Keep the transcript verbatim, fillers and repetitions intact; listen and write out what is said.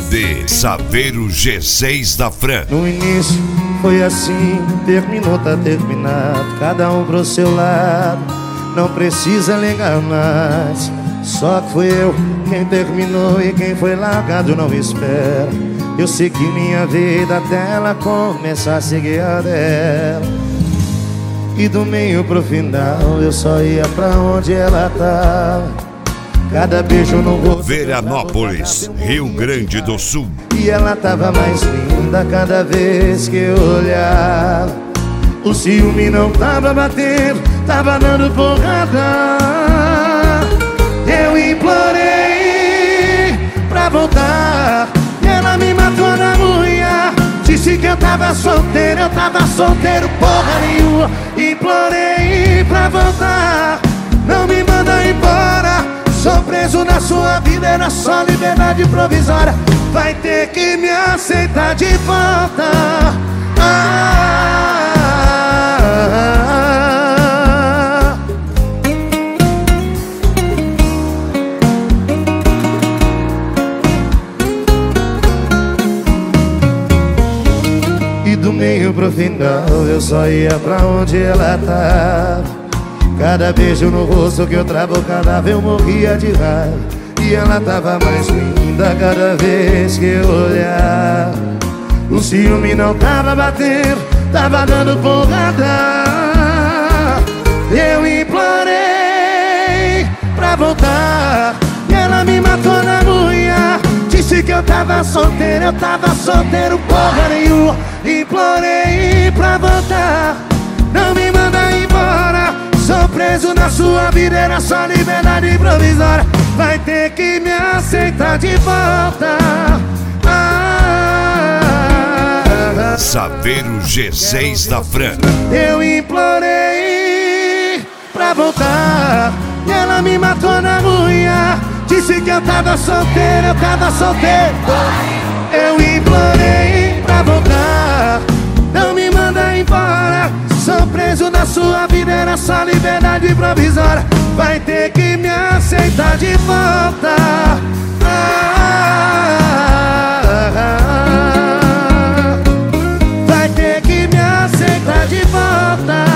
D Saveiro G seis da Fran. No início foi assim, terminou, tá terminado, cada um pro seu lado, não precisa ligar mais. Só que fui eu quem terminou e quem foi largado não espera. Eu segui minha vida até ela começar a seguir a dela. E do meio pro final eu só ia pra onde ela tava. Cada beijo no rosto, Veranópolis, Rio Grande do Sul. e ela tava mais linda cada vez que eu olhava. O ciúme não tava batendo, tava dando porrada. Eu implorei pra voltar e ela me matou na unha. Disse que eu tava solteiro, eu tava solteiro porra nenhuma. Implorei pra voltar, não me manda embora. Sou preso na sua vida, era só liberdade provisória. Vai ter que me aceitar de volta. Ah, ah, ah. E do meio pro final eu só ia pra onde ela tava. Cada beijo no rosto que eu trabucava eu morria de raiva. E ela tava mais linda cada vez que eu olhava. O ciúme não tava batendo, tava dando porrada. Eu implorei pra voltar e ela me matou na unha. Disse que eu tava solteiro, eu tava solteiro porra nenhuma. Implorei pra voltar, não me manda embora. Sou preso na sua vida, era só liberdade provisória. Vai ter que me aceitar de volta. Ah, Saveiro G seis da Fran. eu implorei pra voltar e ela me matou na unha. Disse que eu tava solteiro, eu tava solteiro. Eu implorei pra voltar, não me manda embora. Sou preso na sua vida, era só liberdade provisória. Vai ter que me aceitar de volta. Ah, vai ter que me aceitar de volta.